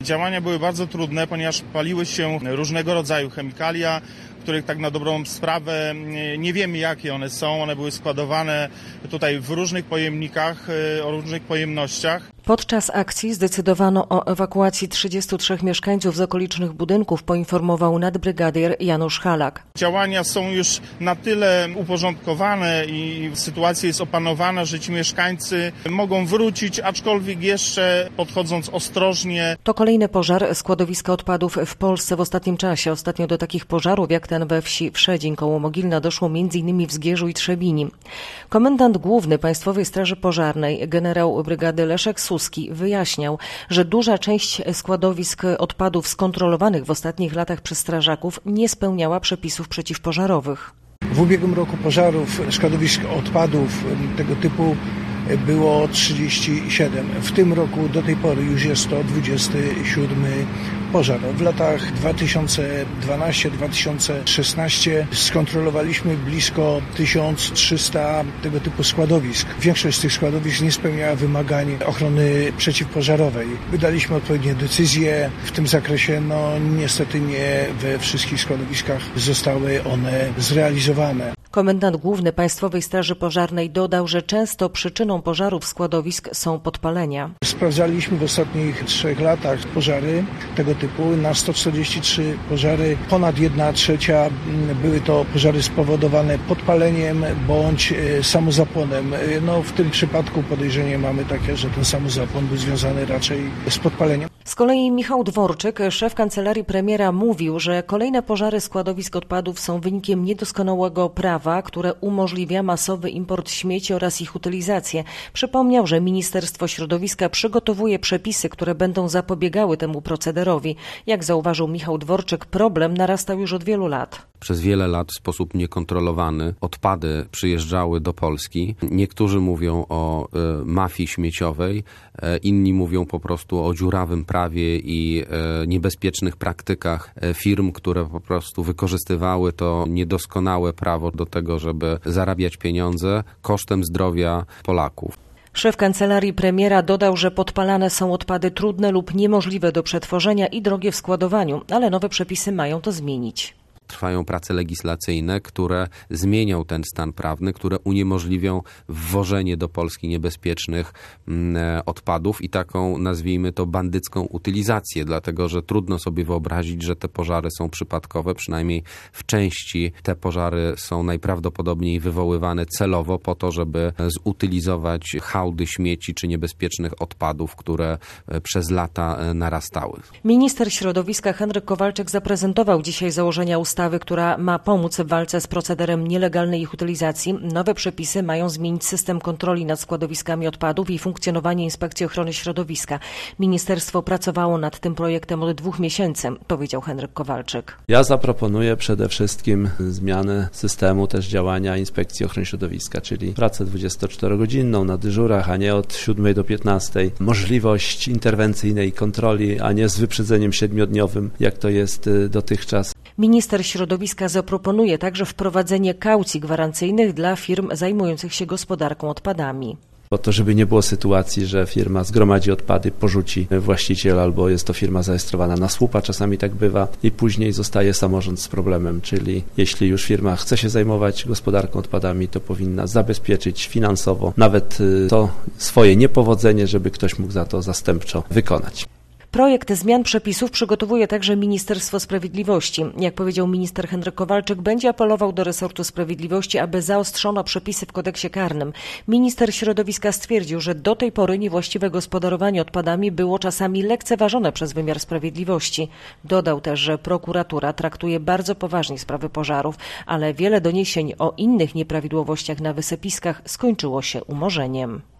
Działania były bardzo trudne, ponieważ paliły się różnego rodzaju chemikalia, których tak na dobrą sprawę nie wiemy, jakie one są. One były składowane tutaj w różnych pojemnikach, o różnych pojemnościach. Podczas akcji zdecydowano o ewakuacji 33 mieszkańców z okolicznych budynków, poinformował nadbrygadier Janusz Halak. Działania są już na tyle uporządkowane i sytuacja jest opanowana, że ci mieszkańcy mogą wrócić, aczkolwiek jeszcze podchodząc ostrożnie. To kolejny pożar składowiska odpadów w Polsce w ostatnim czasie. Ostatnio do takich pożarów jak ten we wsi Wszedzin koło Mogilna doszło m.in. w Zgierzu i Trzebinie. Komendant główny Państwowej Straży Pożarnej, generał brygady Leszek Suski, wyjaśniał, że duża część składowisk odpadów skontrolowanych w ostatnich latach przez strażaków nie spełniała przepisów przeciwpożarowych. W ubiegłym roku pożarów składowisk odpadów tego typu było 37. W tym roku do tej pory już jest to 27 pożar. W latach 2012-2016 skontrolowaliśmy blisko 1300 tego typu składowisk. Większość z tych składowisk nie spełniała wymagań ochrony przeciwpożarowej. Wydaliśmy odpowiednie decyzje w tym zakresie. Niestety nie we wszystkich składowiskach zostały one zrealizowane. Komendant główny Państwowej Straży Pożarnej dodał, że często przyczyną pożarów składowisk są podpalenia. Sprawdzaliśmy w ostatnich 3 latach pożary tego typu. Na 143 pożary ponad 1/3 były to pożary spowodowane podpaleniem bądź samozapłonem. W tym przypadku podejrzenie mamy takie, że ten samozapłon był związany raczej z podpaleniem. Z kolei Michał Dworczyk, szef Kancelarii Premiera, mówił, że kolejne pożary składowisk odpadów są wynikiem niedoskonałego prawa, które umożliwia masowy import śmieci oraz ich utylizację. Przypomniał, że Ministerstwo Środowiska przygotowuje przepisy, które będą zapobiegały temu procederowi. Jak zauważył Michał Dworczyk, problem narastał już od wielu lat. Przez wiele lat w sposób niekontrolowany odpady przyjeżdżały do Polski. Niektórzy mówią o mafii śmieciowej, inni mówią po prostu o dziurawym prawie i niebezpiecznych praktykach firm, które po prostu wykorzystywały to niedoskonałe prawo do tego, żeby zarabiać pieniądze kosztem zdrowia Polaków. Szef Kancelarii Premiera dodał, że podpalane są odpady trudne lub niemożliwe do przetworzenia i drogie w składowaniu, ale nowe przepisy mają to zmienić. Trwają prace legislacyjne, które zmienią ten stan prawny, które uniemożliwią wwożenie do Polski niebezpiecznych odpadów i taką, nazwijmy to, bandycką utylizację, dlatego że trudno sobie wyobrazić, że te pożary są przypadkowe, przynajmniej w części te pożary są najprawdopodobniej wywoływane celowo po to, żeby zutylizować hałdy śmieci czy niebezpiecznych odpadów, które przez lata narastały. Minister środowiska Henryk Kowalczyk zaprezentował dzisiaj założenia ustawy, która ma pomóc w walce z procederem nielegalnej ich utylizacji. Nowe przepisy mają zmienić system kontroli nad składowiskami odpadów i funkcjonowanie Inspekcji Ochrony Środowiska. Ministerstwo pracowało nad tym projektem od 2 miesięcy, powiedział Henryk Kowalczyk. Ja zaproponuję przede wszystkim zmianę systemu też działania Inspekcji Ochrony Środowiska, czyli pracę 24-godzinną na dyżurach, a nie od 7 do 15. Możliwość interwencyjnej kontroli, a nie z wyprzedzeniem 7-dniowym, jak to jest dotychczas. Minister środowiska zaproponuje także wprowadzenie kaucji gwarancyjnych dla firm zajmujących się gospodarką odpadami. Po to, żeby nie było sytuacji, że firma zgromadzi odpady, porzuci właściciel, albo jest to firma zarejestrowana na słupa, czasami tak bywa, i później zostaje samorząd z problemem, czyli jeśli już firma chce się zajmować gospodarką odpadami, to powinna zabezpieczyć finansowo nawet to swoje niepowodzenie, żeby ktoś mógł za to zastępczo wykonać. Projekt zmian przepisów przygotowuje także Ministerstwo Sprawiedliwości. Jak powiedział minister Henryk Kowalczyk, będzie apelował do resortu sprawiedliwości, aby zaostrzono przepisy w kodeksie karnym. Minister środowiska stwierdził, że do tej pory niewłaściwe gospodarowanie odpadami było czasami lekceważone przez wymiar sprawiedliwości. Dodał też, że prokuratura traktuje bardzo poważnie sprawy pożarów, ale wiele doniesień o innych nieprawidłowościach na wysypiskach skończyło się umorzeniem.